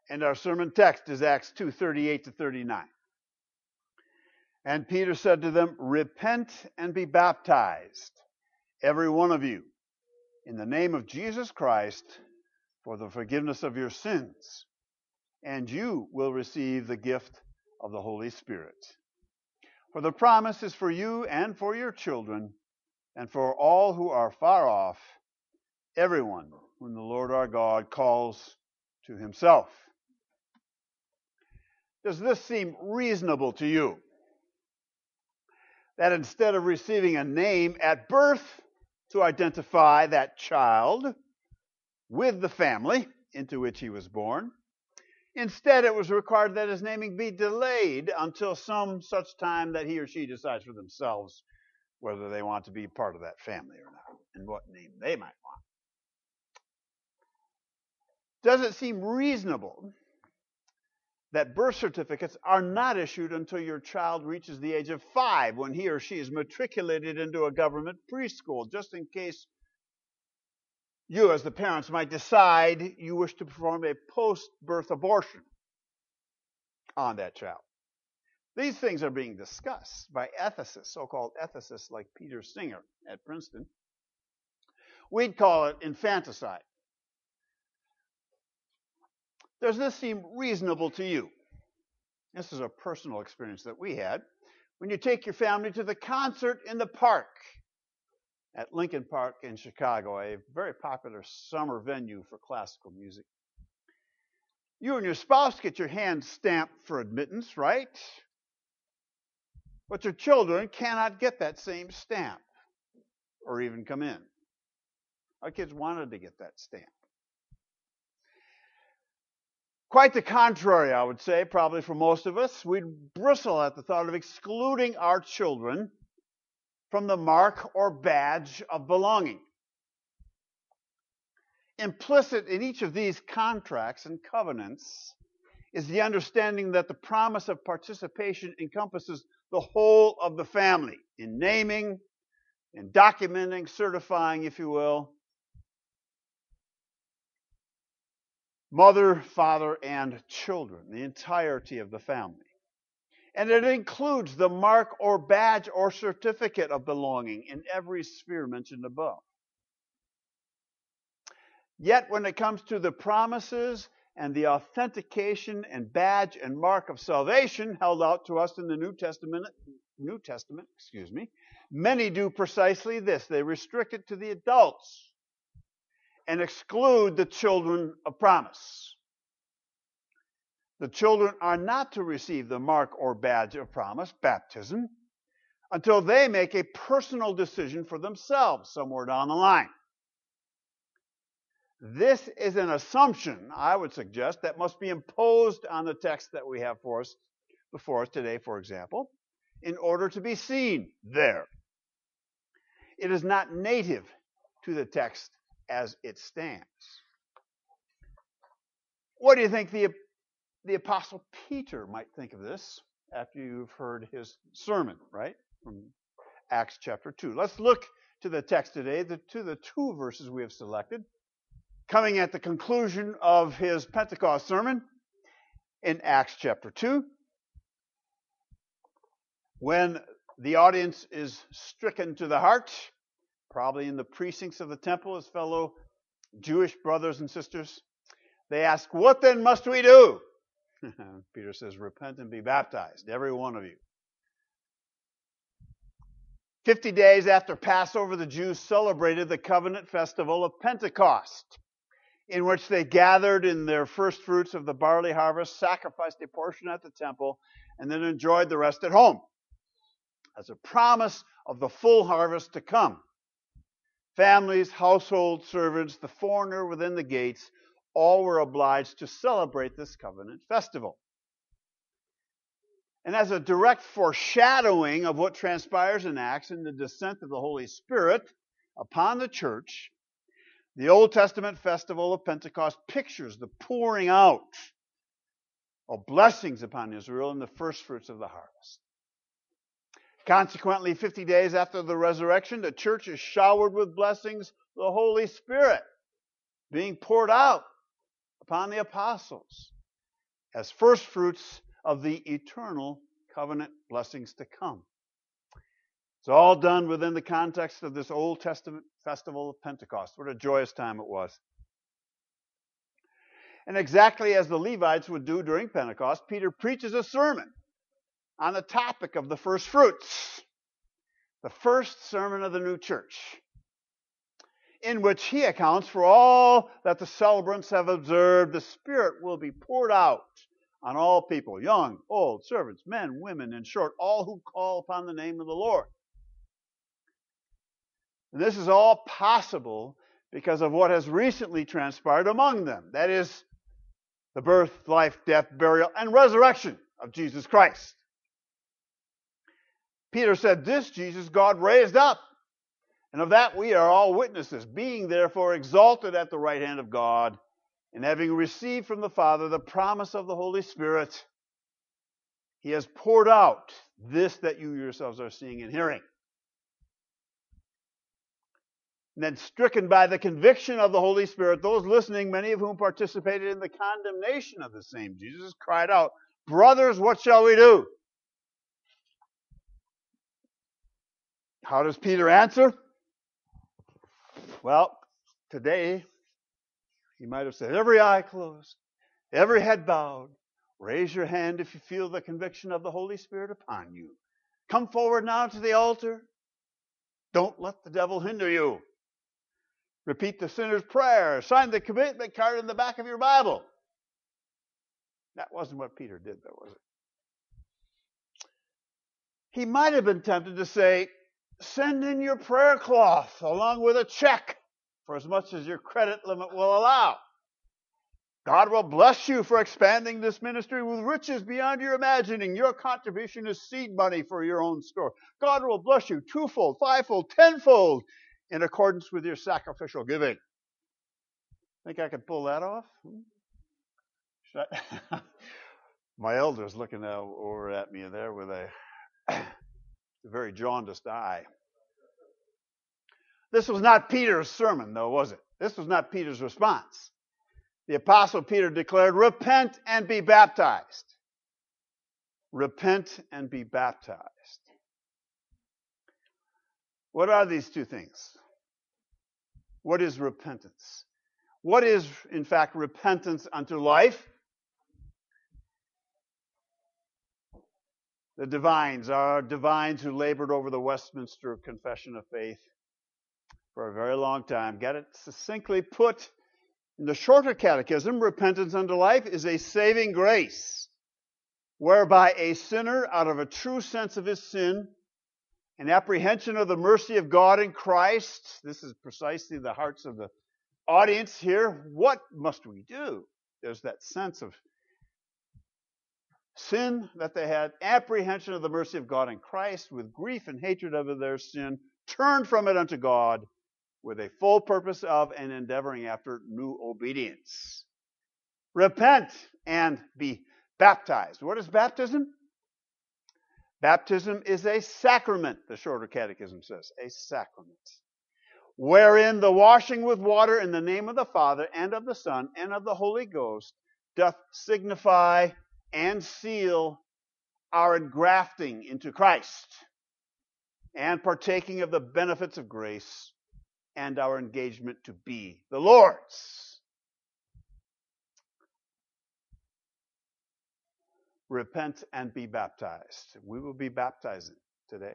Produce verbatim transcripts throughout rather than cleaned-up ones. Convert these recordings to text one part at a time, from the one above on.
And our sermon text is Acts two, thirty-eight to thirty-nine. And Peter said to them, repent and be baptized, every one of you, in the name of Jesus Christ, for the forgiveness of your sins, and you will receive the gift of the Holy Spirit. For the promise is for you and for your children, and for all who are far off, everyone whom the Lord our God calls to himself. Does this seem reasonable to you? That instead of receiving a name at birth to identify that child with the family into which he was born, instead it was required that his naming be delayed until some such time that he or she decides for themselves whether they want to be part of that family or not, and what name they might want. Does it seem reasonable that birth certificates are not issued until your child reaches the age of five, when he or she is matriculated into a government preschool, just in case you as the parents might decide you wish to perform a post-birth abortion on that child? These things are being discussed by ethicists, so-called ethicists like Peter Singer at Princeton. We'd call it infanticide. Does this seem reasonable to you? This is a personal experience that we had. When you take your family to the concert in the park at Lincoln Park in Chicago, a very popular summer venue for classical music. You and your spouse get your hand stamped for admittance, right? But your children cannot get that same stamp or even come in. Our kids wanted to get that stamp. Quite the contrary, I would say, probably for most of us. We'd bristle at the thought of excluding our children from the mark or badge of belonging. Implicit in each of these contracts and covenants is the understanding that the promise of participation encompasses the whole of the family, in naming, in documenting, certifying, if you will, mother, father, and children, the entirety of the family. And it includes the mark or badge or certificate of belonging in every sphere mentioned above. Yet when it comes to the promises and the authentication and badge and mark of salvation held out to us in the New Testament, New Testament, excuse me, many do precisely this. They restrict it to the adults and exclude the children of promise. The children are not to receive the mark or badge of promise, baptism, until they make a personal decision for themselves somewhere down the line. This is an assumption, I would suggest, that must be imposed on the text that we have for us, before us today, for example, in order to be seen there. It is not native to the text as it stands. What do you think the, the Apostle Peter might think of this after you've heard his sermon, right, from Acts chapter two? Let's look to the text today, the, to the two verses we have selected, coming at the conclusion of his Pentecost sermon in Acts chapter two, when the audience is stricken to the heart, probably in the precincts of the temple, his fellow Jewish brothers and sisters. They ask, what then must we do? Peter says, repent and be baptized, every one of you. Fifty days after Passover, the Jews celebrated the covenant festival of Pentecost, in which they gathered in their first fruits of the barley harvest, sacrificed a portion at the temple, and then enjoyed the rest at home, as a promise of the full harvest to come. Families, household servants, the foreigner within the gates, all were obliged to celebrate this covenant festival. And as a direct foreshadowing of what transpires in Acts in the descent of the Holy Spirit upon the church, the Old Testament festival of Pentecost pictures the pouring out of blessings upon Israel in the first fruits of the harvest. Consequently, fifty days after the resurrection, the church is showered with blessings, the Holy Spirit being poured out upon the apostles as first fruits of the eternal covenant blessings to come. It's all done within the context of this Old Testament festival of Pentecost. What a joyous time it was. And exactly as the Levites would do during Pentecost, Peter preaches a sermon on the topic of the first fruits, the first sermon of the new church, in which he accounts for all that the celebrants have observed. The Spirit will be poured out on all people, young, old, servants, men, women, in short, all who call upon the name of the Lord. And this is all possible because of what has recently transpired among them. That is, the birth, life, death, burial, and resurrection of Jesus Christ. Peter said, this Jesus God raised up, and of that we are all witnesses, being therefore exalted at the right hand of God, and having received from the Father the promise of the Holy Spirit, he has poured out this that you yourselves are seeing and hearing. And then, stricken by the conviction of the Holy Spirit, those listening, many of whom participated in the condemnation of the same Jesus, cried out, brothers, what shall we do? How does Peter answer? Well, today, he might have said, every eye closed, every head bowed. Raise your hand if you feel the conviction of the Holy Spirit upon you. Come forward now to the altar. Don't let the devil hinder you. Repeat the sinner's prayer. Sign the commitment card in the back of your Bible. That wasn't what Peter did, though, was it? He might have been tempted to say, send in your prayer cloth along with a check for as much as your credit limit will allow. God will bless you for expanding this ministry with riches beyond your imagining. Your contribution is seed money for your own store. God will bless you twofold, fivefold, tenfold in accordance with your sacrificial giving. Think I could pull that off? Should I? My elder's looking over at me there with a, a very jaundiced eye. This was not Peter's sermon, though, was it? This was not Peter's response. The Apostle Peter declared, repent and be baptized. Repent and be baptized. What are these two things? What is repentance? What is, in fact, repentance unto life? The divines, our divines who labored over the Westminster Confession of Faith for a very long time, get it succinctly put in the shorter catechism. Repentance unto life is a saving grace, whereby a sinner, out of a true sense of his sin, an apprehension of the mercy of God in Christ, this is precisely the hearts of the audience here. What must we do? There's that sense of sin that they had, apprehension of the mercy of God in Christ, with grief and hatred of their sin, turn from it unto God, with a full purpose of and endeavoring after new obedience. Repent and be baptized. What is baptism? Baptism is a sacrament, the shorter catechism says, a sacrament, wherein the washing with water in the name of the Father and of the Son and of the Holy Ghost doth signify and seal our engrafting into Christ and partaking of the benefits of grace and our engagement to be the Lord's. Repent and be baptized. We will be baptizing today.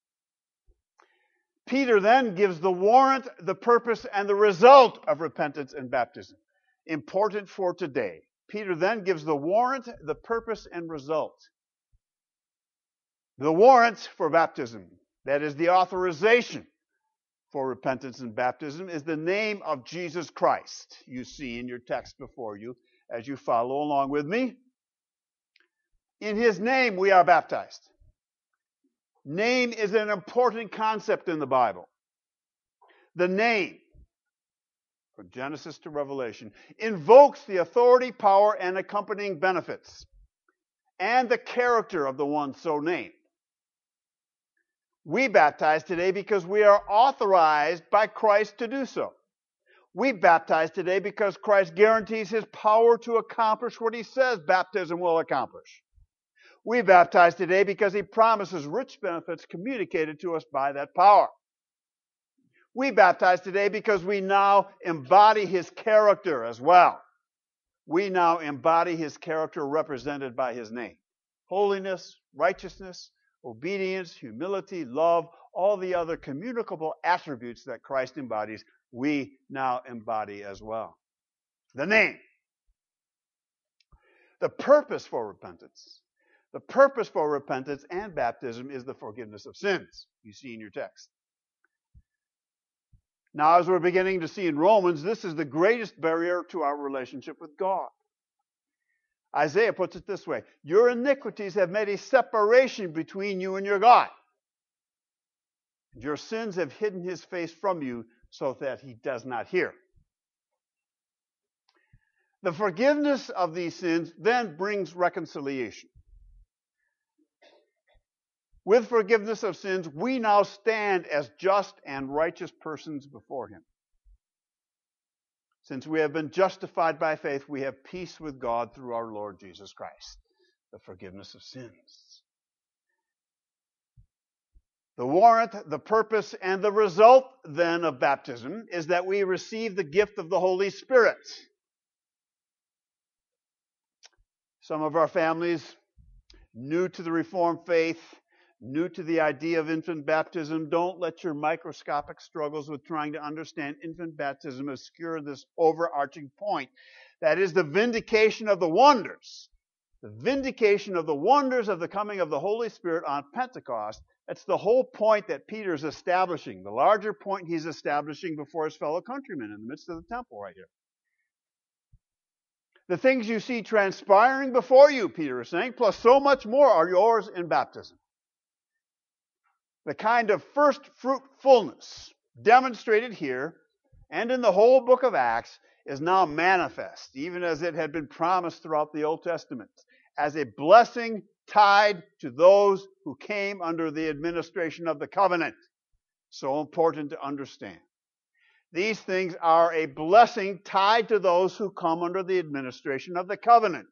Peter then gives the warrant, the purpose, and the result of repentance and baptism. Important for today. Peter then gives the warrant, the purpose, and result. The warrant for baptism, that is the authorization for repentance and baptism, is the name of Jesus Christ. You see in your text before you as you follow along with me. In his name we are baptized. Name is an important concept in the Bible. The name, from Genesis to Revelation, invokes the authority, power, and accompanying benefits, and the character of the one so named. We baptize today because we are authorized by Christ to do so. We baptize today because Christ guarantees his power to accomplish what he says baptism will accomplish. We baptize today because he promises rich benefits communicated to us by that power. We baptize today because we now embody his character as well. We now embody his character represented by his name. Holiness, righteousness, obedience, humility, love, all the other communicable attributes that Christ embodies, we now embody as well. The name. The purpose for repentance. The purpose for repentance and baptism is the forgiveness of sins, you see in your text. Now, as we're beginning to see in Romans, this is the greatest barrier to our relationship with God. Isaiah puts it this way: your iniquities have made a separation between you and your God. Your sins have hidden his face from you so that he does not hear. The forgiveness of these sins then brings reconciliation. With forgiveness of sins, we now stand as just and righteous persons before him. Since we have been justified by faith, we have peace with God through our Lord Jesus Christ. The forgiveness of sins. The warrant, the purpose, and the result then of baptism is that we receive the gift of the Holy Spirit. Some of our families, new to the Reformed faith, new to the idea of infant baptism, don't let your microscopic struggles with trying to understand infant baptism obscure this overarching point. That is the vindication of the wonders. The vindication of the wonders of the coming of the Holy Spirit on Pentecost. That's the whole point that Peter's establishing, the larger point he's establishing before his fellow countrymen in the midst of the temple right here. The things you see transpiring before you, Peter is saying, plus so much more are yours in baptism. The kind of first fruitfulness demonstrated here and in the whole book of Acts is now manifest, even as it had been promised throughout the Old Testament, as a blessing tied to those who came under the administration of the covenant. So important to understand. These things are a blessing tied to those who come under the administration of the covenant.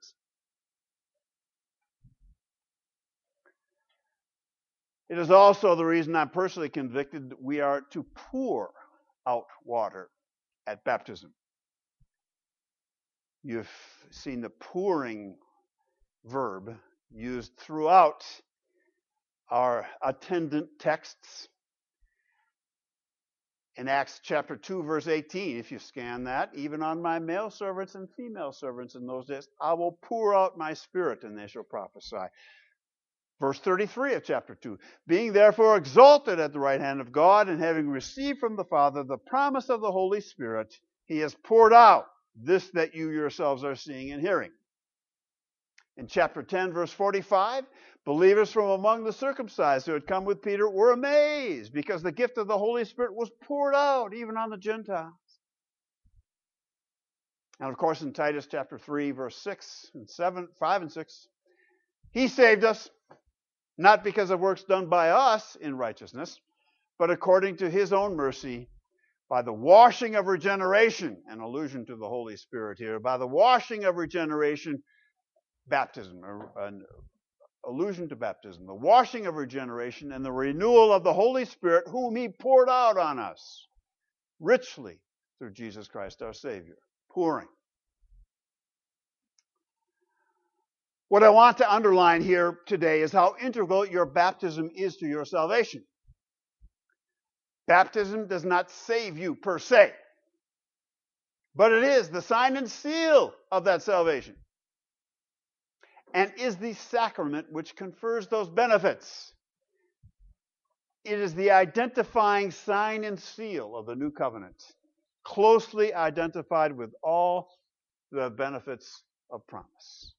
It is also the reason I'm personally convicted that we are to pour out water at baptism. You've seen the pouring verb used throughout our attendant texts. In Acts chapter two, verse eighteen, if you scan that, even on my male servants and female servants in those days, I will pour out my spirit and they shall prophesy. Verse thirty-three of chapter two, being therefore exalted at the right hand of God and having received from the Father the promise of the Holy Spirit, he has poured out this that you yourselves are seeing and hearing. In chapter ten, verse forty-five, believers from among the circumcised who had come with Peter were amazed because the gift of the Holy Spirit was poured out even on the Gentiles. And of course in Titus chapter three, verse six and seven, five and six, he saved us, not because of works done by us in righteousness, but according to his own mercy, by the washing of regeneration, an allusion to the Holy Spirit here, by the washing of regeneration, baptism, an allusion to baptism, the washing of regeneration and the renewal of the Holy Spirit, whom he poured out on us richly through Jesus Christ our Savior. Pouring. What I want to underline here today is how integral your baptism is to your salvation. Baptism does not save you per se, but it is the sign and seal of that salvation, and is the sacrament which confers those benefits. It is the identifying sign and seal of the new covenant, closely identified with all the benefits of promise.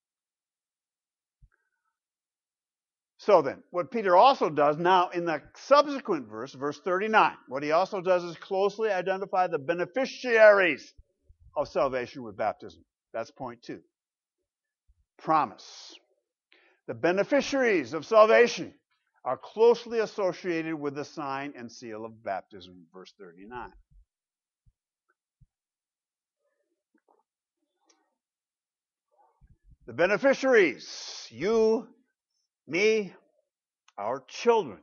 So then, what Peter also does now in the subsequent verse, verse thirty-nine, what he also does is closely identify the beneficiaries of salvation with baptism. That's point two. Promise. The beneficiaries of salvation are closely associated with the sign and seal of baptism, verse thirty-nine. The beneficiaries, you, me, our children,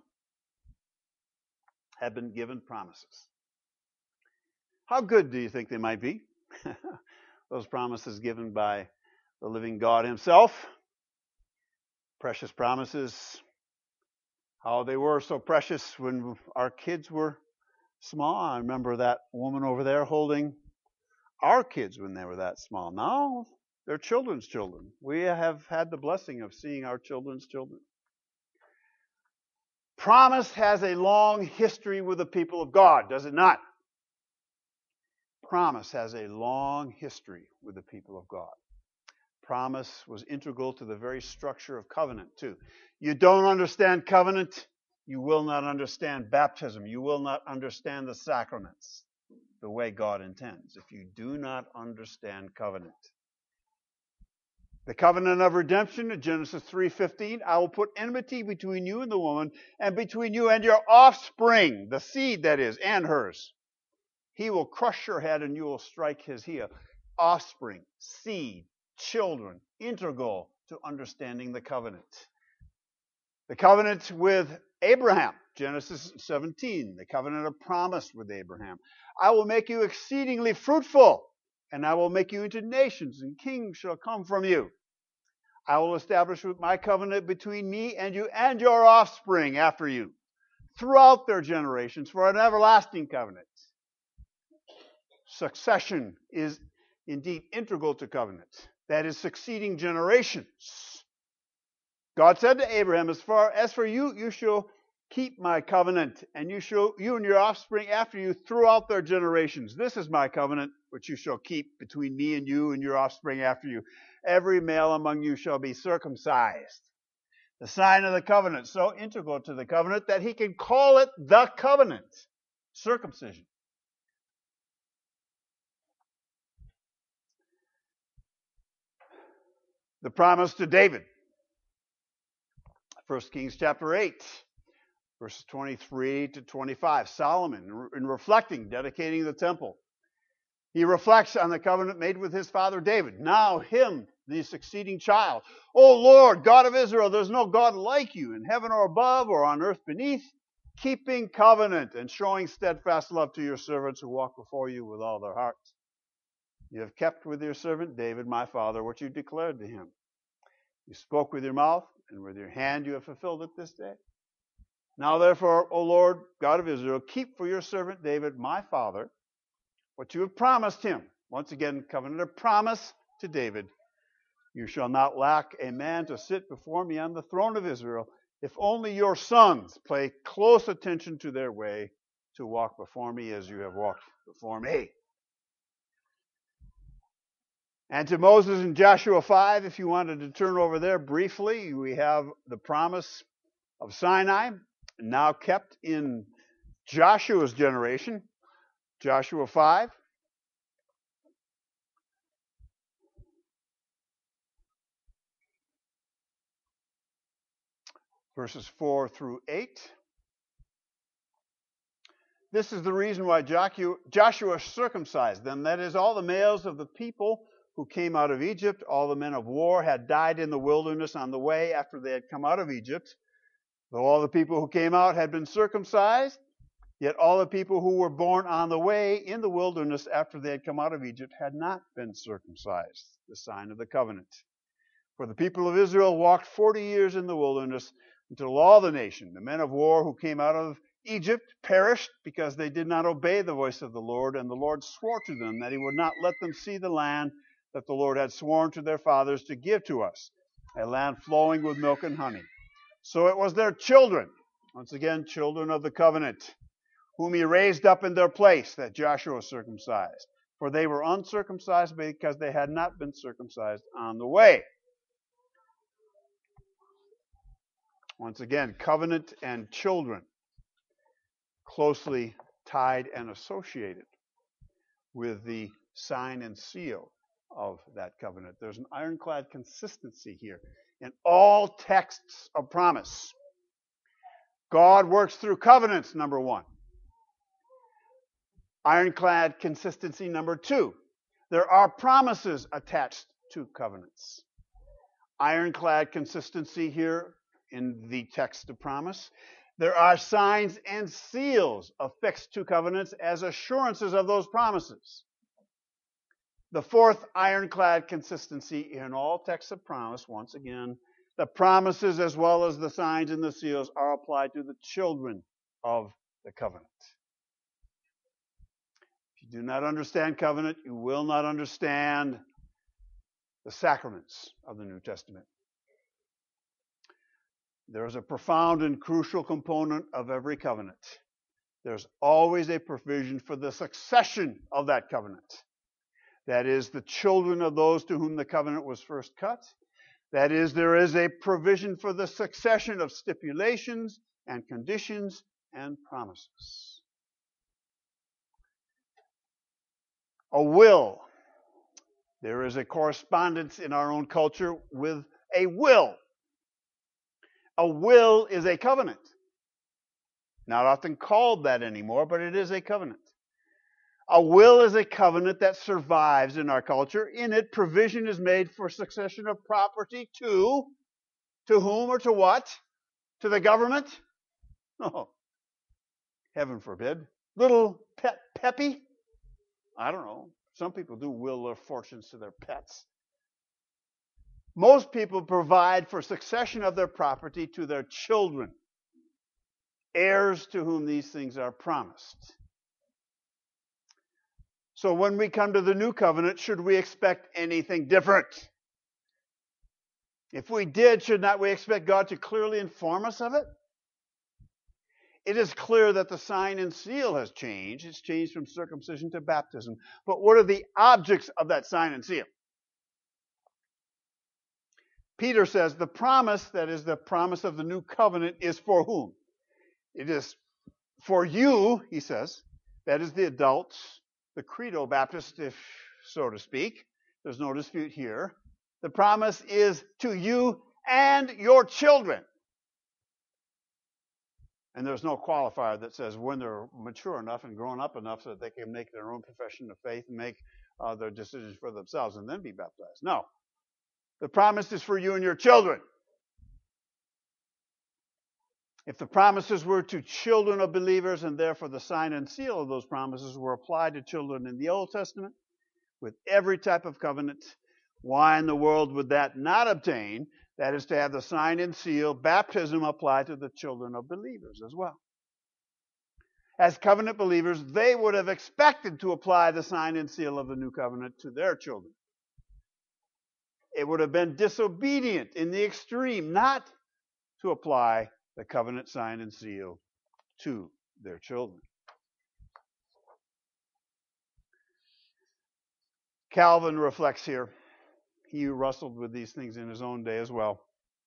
have been given promises. How good do you think they might be? Those promises given by the living God himself. Precious promises. How they were so precious when our kids were small. I remember that woman over there holding our kids when they were that small. Now they're children's children. We have had the blessing of seeing our children's children. Promise has a long history with the people of God, does it not? Promise has a long history with the people of God. Promise was integral to the very structure of covenant, too. You don't understand covenant, you will not understand baptism. You will not understand the sacraments the way God intends if you do not understand covenant. The covenant of redemption in Genesis three fifteen, I will put enmity between you and the woman, and between you and your offspring, the seed that is, and hers. He will crush your head and you will strike his heel. Offspring, seed, children, integral to understanding the covenant. The covenant with Abraham, Genesis seventeen, the covenant of promise with Abraham. I will make you exceedingly fruitful, and I will make you into nations, and kings shall come from you. I will establish my covenant between me and you and your offspring after you, throughout their generations, for an everlasting covenant. Succession is indeed integral to covenant. That is, succeeding generations. God said to Abraham, as far as for you, you shall keep my covenant, and you shall you and your offspring after you throughout their generations. This is my covenant, which you shall keep between me and you and your offspring after you. Every male among you shall be circumcised. The sign of the covenant, so integral to the covenant that he can call it the covenant. Circumcision. The promise to David. First Kings chapter eight, verses twenty-three to twenty-five. Solomon, in reflecting, dedicating the temple, he reflects on the covenant made with his father David. Now him, the succeeding child. O Lord, God of Israel, there's no God like you in heaven or above or on earth beneath, keeping covenant and showing steadfast love to your servants who walk before you with all their hearts. You have kept with your servant David, my father, what you declared to him. You spoke with your mouth, and with your hand you have fulfilled it this day. Now therefore, O Lord, God of Israel, keep for your servant David, my father, what you have promised him. Once again, covenant of promise to David. You shall not lack a man to sit before me on the throne of Israel, if only your sons pay close attention to their way to walk before me as you have walked before me. And to Moses in Joshua five, if you wanted to turn over there briefly, we have the promise of Sinai, now kept in Joshua's generation. Joshua five. Verses four through eight. This is the reason why Joshua circumcised them. That is, all the males of the people who came out of Egypt, all the men of war, had died in the wilderness on the way after they had come out of Egypt. Though all the people who came out had been circumcised, yet all the people who were born on the way in the wilderness after they had come out of Egypt had not been circumcised, the sign of the covenant. For the people of Israel walked forty years in the wilderness until all the nation, the men of war who came out of Egypt, perished because they did not obey the voice of the Lord, and the Lord swore to them that he would not let them see the land that the Lord had sworn to their fathers to give to us, a land flowing with milk and honey. So it was their children, once again, children of the covenant, whom he raised up in their place, that Joshua circumcised. For they were uncircumcised because they had not been circumcised on the way. Once again, covenant and children, closely tied and associated with the sign and seal of that covenant. There's an ironclad consistency here in all texts of promise. God works through covenants, number one. Ironclad consistency, number two. There are promises attached to covenants. ironclad consistency here in the text of promise. There are signs and seals affixed to covenants as assurances of those promises. The fourth ironclad consistency in all texts of promise, once again, the promises as well as the signs and the seals are applied to the children of the covenant. If you do not understand covenant, you will not understand the sacraments of the New Testament. There is a profound and crucial component of every covenant. There's always a provision for the succession of that covenant. That is, the children of those to whom the covenant was first cut. That is, there is a provision for the succession of stipulations and conditions and promises. A will. There is a correspondence in our own culture with a will. A will is a covenant. Not often called that anymore, but it is a covenant. A will is a covenant that survives in our culture. In it, provision is made for succession of property to, to whom or to what? To the government? No. Heaven forbid. Little pet Peppy? I don't know. Some people do will their fortunes to their pets. Most people provide for succession of their property to their children, heirs to whom these things are promised. So when we come to the new covenant, should we expect anything different? If we did, should not we expect God to clearly inform us of it? It is clear that the sign and seal has changed. It's changed from circumcision to baptism. But what are the objects of that sign and seal? Peter says the promise, that is the promise of the new covenant, is for whom? It is for you, he says. That is the adults, the credo Baptist, if so to speak. There's no dispute here. The promise is to you and your children. And there's no qualifier that says when they're mature enough and grown up enough so that they can make their own profession of faith and make uh, their decisions for themselves and then be baptized. No. The promise is for you and your children. If the promises were to children of believers, and therefore the sign and seal of those promises were applied to children in the Old Testament with every type of covenant, why in the world would that not obtain? That is to have the sign and seal, baptism, applied to the children of believers as well. As covenant believers, they would have expected to apply the sign and seal of the new covenant to their children. It would have been disobedient in the extreme not to apply the covenant sign and seal to their children. Calvin reflects here. He wrestled with these things in his own day as well.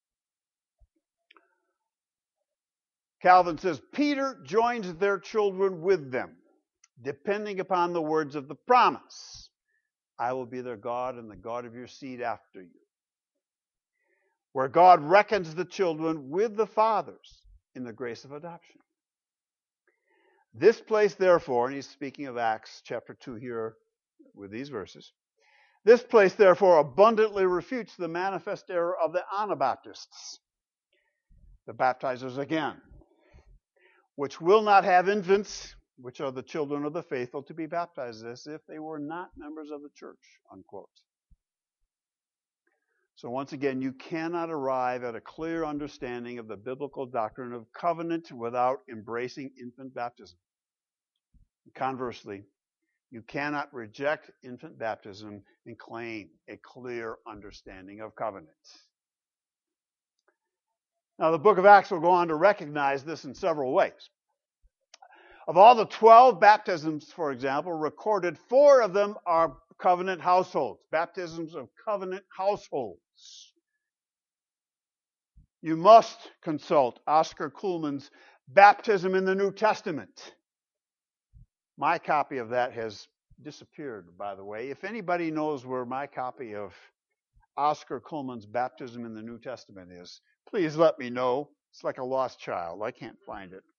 Calvin says, Peter joins their children with them, depending upon the words of the promise. I will be their God and the God of your seed after you. Where God reckons the children with the fathers in the grace of adoption. This place, therefore, and he's speaking of Acts chapter two here with these verses. This place, therefore, abundantly refutes the manifest error of the Anabaptists, the baptizers again, which will not have infants, which are the children of the faithful, to be baptized as if they were not members of the church, unquote. So once again, you cannot arrive at a clear understanding of the biblical doctrine of covenant without embracing infant baptism. Conversely, you cannot reject infant baptism and claim a clear understanding of covenant. Now, the book of Acts will go on to recognize this in several ways. Of all the twelve baptisms, for example, recorded, four of them are covenant households, baptisms of covenant households. You must consult Oscar Kuhlman's Baptism in the New Testament. My copy of that has disappeared, by the way. If anybody knows where my copy of Oscar Kuhlman's Baptism in the New Testament is, please let me know. It's like a lost child. I can't find it.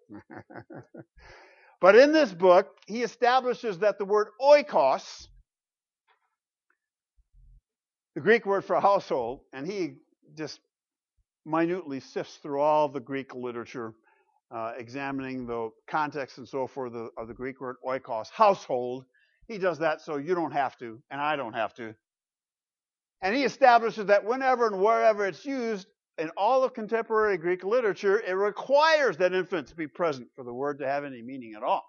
But in this book, he establishes that the word oikos The Greek word for household, and he just minutely sifts through all the Greek literature, uh, examining the context and so forth of, of the Greek word oikos, household. He does that so you don't have to, and I don't have to. And he establishes that whenever and wherever it's used in all of contemporary Greek literature, it requires that infant to be present for the word to have any meaning at all.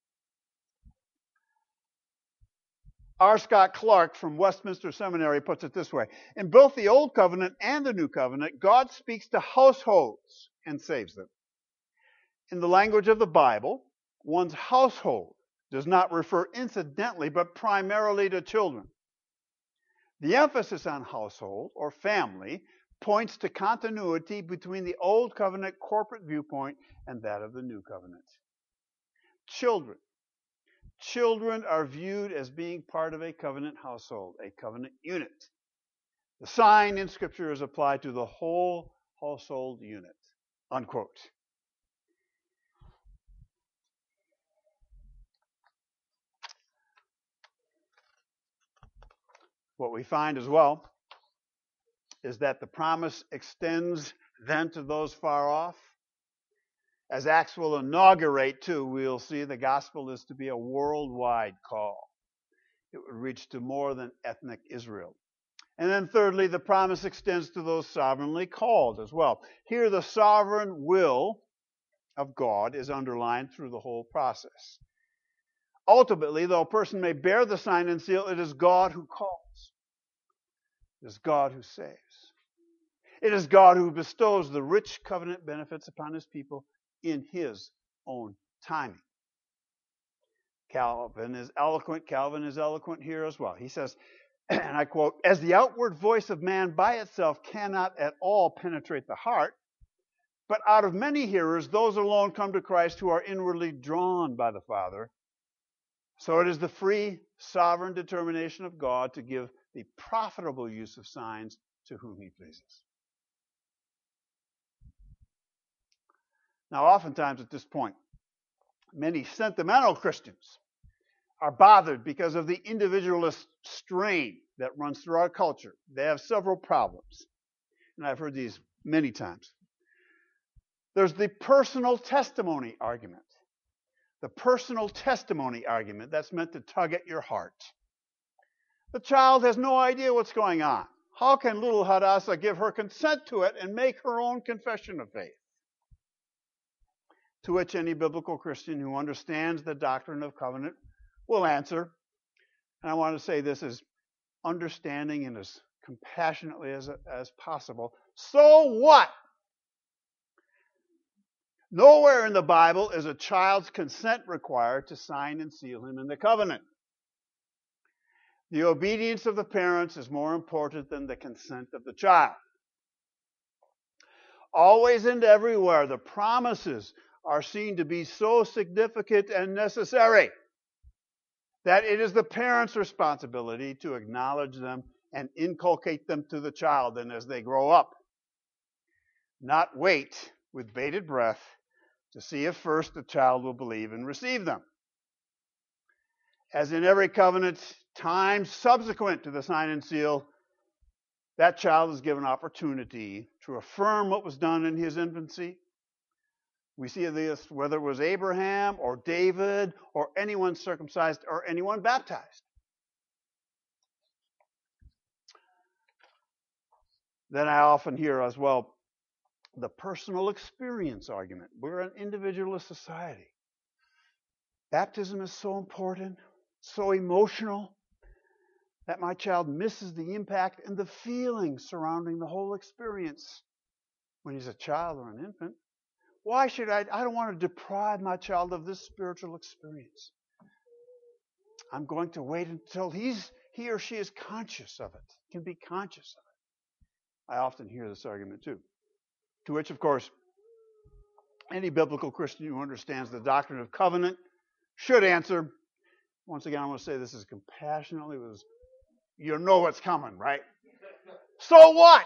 R. Scott Clark from Westminster Seminary puts it this way: in both the Old Covenant and the New Covenant, God speaks to households and saves them. In the language of the Bible, one's household does not refer incidentally but primarily to children. The emphasis on household or family points to continuity between the Old Covenant corporate viewpoint and that of the New Covenant. Children. Children are viewed as being part of a covenant household, a covenant unit. The sign in Scripture is applied to the whole household unit, unquote. What we find as well is that the promise extends then to those far off. As Acts will inaugurate, too, we'll see the gospel is to be a worldwide call. It would reach to more than ethnic Israel. And then thirdly, the promise extends to those sovereignly called as well. Here, the sovereign will of God is underlined through the whole process. Ultimately, though a person may bear the sign and seal, it is God who calls. It is God who saves. It is God who bestows the rich covenant benefits upon his people in his own timing. Calvin is eloquent. Calvin is eloquent here as well. He says, and I quote, as the outward voice of man by itself cannot at all penetrate the heart, but out of many hearers, those alone come to Christ who are inwardly drawn by the Father. So it is the free, sovereign determination of God to give the profitable use of signs to whom he pleases. Now, oftentimes at this point, many sentimental Christians are bothered because of the individualist strain that runs through our culture. They have several problems, and I've heard these many times. There's the personal testimony argument. The personal testimony argument that's meant to tug at your heart. The child has no idea what's going on. How can little Hadassah give her consent to it and make her own confession of faith? To which any biblical Christian who understands the doctrine of covenant will answer, and I want to say this as understanding and as compassionately as, as possible, so what? Nowhere in the Bible is a child's consent required to sign and seal him in the covenant. The obedience of the parents is more important than the consent of the child. Always and everywhere, the promises are seen to be so significant and necessary that it is the parent's responsibility to acknowledge them and inculcate them to the child and as they grow up. Not wait with bated breath to see if first the child will believe and receive them. As in every covenant, time subsequent to the sign and seal, that child is given opportunity to affirm what was done in his infancy. We see this whether it was Abraham or David or anyone circumcised or anyone baptized. Then I often hear as well the personal experience argument. We're an individualist society. Baptism is so important, so emotional, that my child misses the impact and the feelings surrounding the whole experience when he's a child or an infant. Why should I? I don't want to deprive my child of this spiritual experience. I'm going to wait until he's he or she is conscious of it, can be conscious of it. I often hear this argument too. To which, of course, any biblical Christian who understands the doctrine of covenant should answer. Once again, I want to say this as compassionately as you know what's coming, right? So what?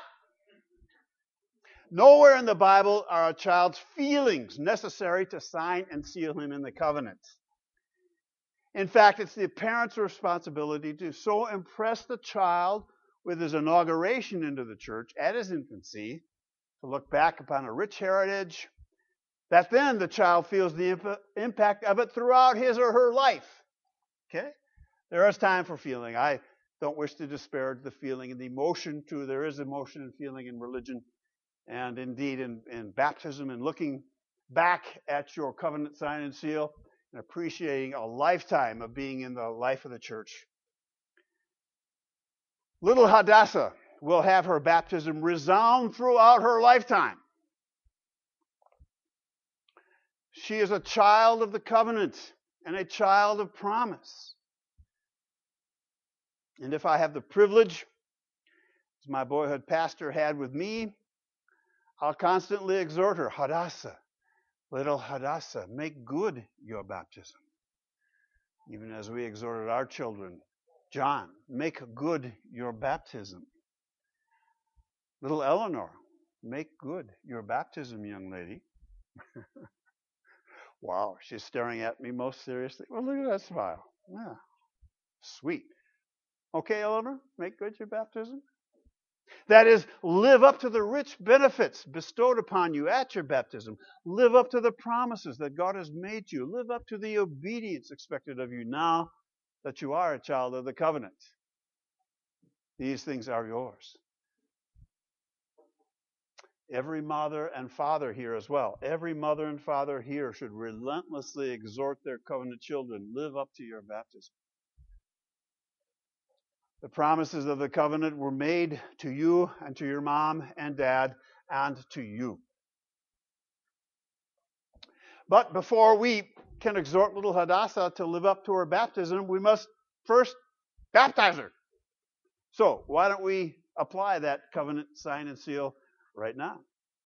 Nowhere in the Bible are a child's feelings necessary to sign and seal him in the covenant. In fact, it's the parent's responsibility to so impress the child with his inauguration into the church at his infancy, to look back upon a rich heritage, that then the child feels the imp- impact of it throughout his or her life. Okay? There is time for feeling. I don't wish to disparage the feeling and the emotion, too. There is emotion and feeling in religion, and indeed in, in baptism, and looking back at your covenant sign and seal and appreciating a lifetime of being in the life of the church. Little Hadassah will have her baptism resound throughout her lifetime. She is a child of the covenant and a child of promise. And if I have the privilege, as my boyhood pastor had with me, I'll constantly exhort her, Hadassah, little Hadassah, make good your baptism. Even as we exhorted our children, John, make good your baptism. Little Eleanor, make good your baptism, young lady. Wow, she's staring at me most seriously. Well, look at that smile. Yeah, sweet. Okay, Eleanor, make good your baptism. That is, live up to the rich benefits bestowed upon you at your baptism. Live up to the promises that God has made you. Live up to the obedience expected of you now that you are a child of the covenant. These things are yours. Every mother and father here as well. Every mother and father here should relentlessly exhort their covenant children, live up to your baptism. The promises of the covenant were made to you and to your mom and dad and to you. But before we can exhort little Hadassah to live up to her baptism, we must first baptize her. So why don't we apply that covenant sign and seal right now?